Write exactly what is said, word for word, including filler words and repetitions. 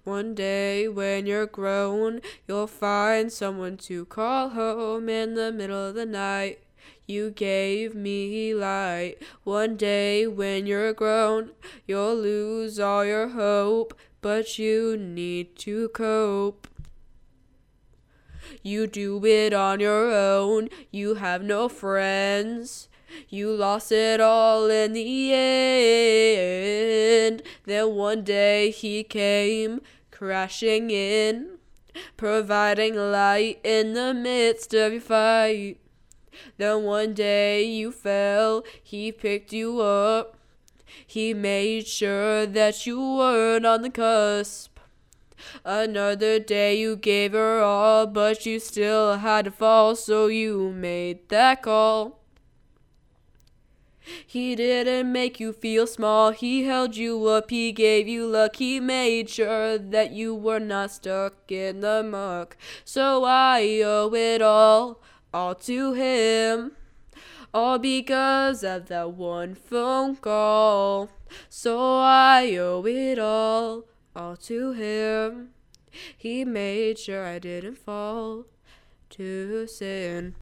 One day when you're grown, you'll find someone to call home in the middle of the night. You gave me light. One day when you're grown, you'll lose all your hope, but you need to cope. You do it on your own, you have no friends. You lost it all in the end. Then one day he came crashing in, providing light in the midst of your fight. Then one day you fell, he picked you up. He made sure that you weren't on the cusp. Another day you gave her all, but you still had to fall, so you made that call. He didn't make you feel small, he held you up, he gave you luck, he made sure that you were not stuck in the muck. So I owe it all, all to him, all because of that one phone call. So I owe it all, all to him. He made sure I didn't fall to sin.